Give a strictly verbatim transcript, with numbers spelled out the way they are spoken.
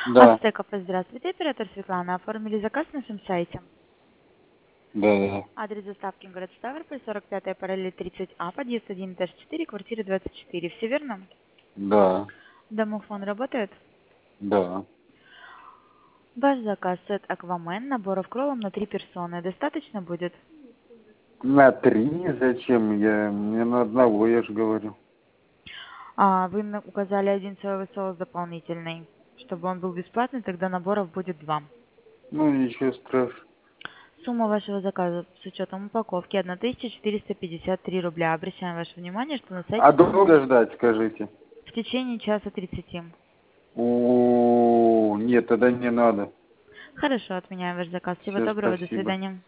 Да, Астеков, здравствуйте, оператор Светлана. Оформили заказ на нашем сайте. да, да, Адрес доставки город Ставрополь, сорок пятая параллель тридцать А, подъезд один этаж четыре, квартира двадцать четыре. Все верно? да, Домофон работает? да. Ваш заказ сет Аквамен, наборов кролом на три персоны. Достаточно будет? На три зачем? Я мне на одного, я же говорю. А, вы на- указали один соевый соус дополнительный. Чтобы он был бесплатный, тогда наборов будет два. Ну, ничего страшного. Сумма вашего заказа с учетом упаковки тысяча четыреста пятьдесят три рубля. Обращаем ваше внимание, что на А сайте долго ждать, скажите? в течение часа тридцати. О, нет, тогда не надо. Хорошо, отменяем ваш заказ. Всего Все, доброго, до спасибо. свидания.